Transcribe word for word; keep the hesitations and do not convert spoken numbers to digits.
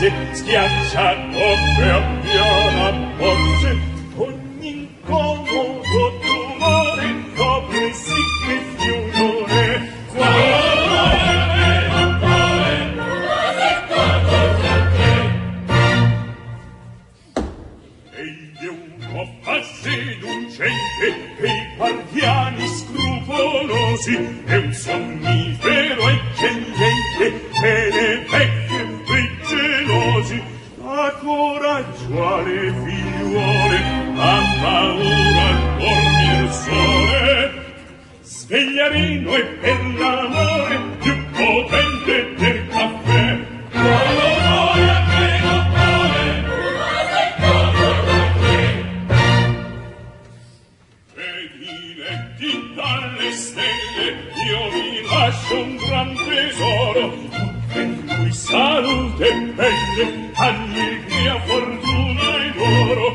forse schiaccia coppe a piana forse ogni incomodo tumore copre sì che fiore egli è un po' seducente e i guardiani scrupolosi è un sonnifero eccellente e le vecchie gelosi a coraggio alle figliuole a paura al dormir sole svegliarino e per l'amore più potente del caffè dalle stelle io vi lascio un gran tesoro in cui salute e belle allegria fortuna ed oro